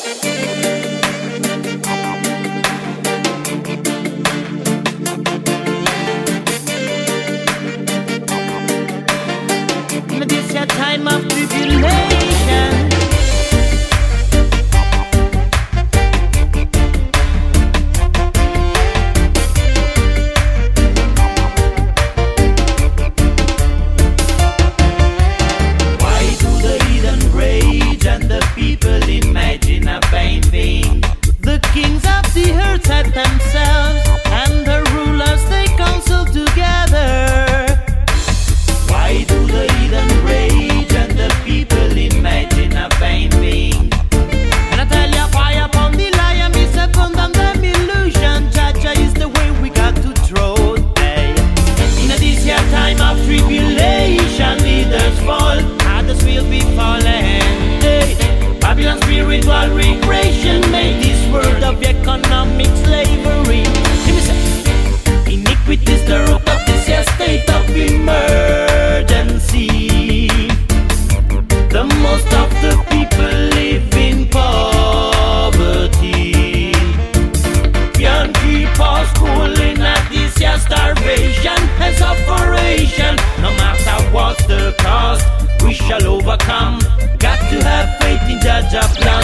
This your time of tribulation. Why do the heathen rage and the people imagine a vain thing? The kings of the earth set themselves, and the rulers they counsel together. Why do the heathen rage and the people imagine a vain thing? And I tell you, fire upon the lion, me say condemn them illusion. Jaja is the way we got to throw day. In this year time of tribulation, leaders fall, others will be fallen. Hey, Babylon's spiritual regression made this world of economic slavery. Let me say, iniquity is the root of this year state of emergency. The most of the people live in poverty. Can't keep our schooling at this year starvation and sufferation. No matter what the cost, we shall overcome. Got to have faith in Jah Jah plan.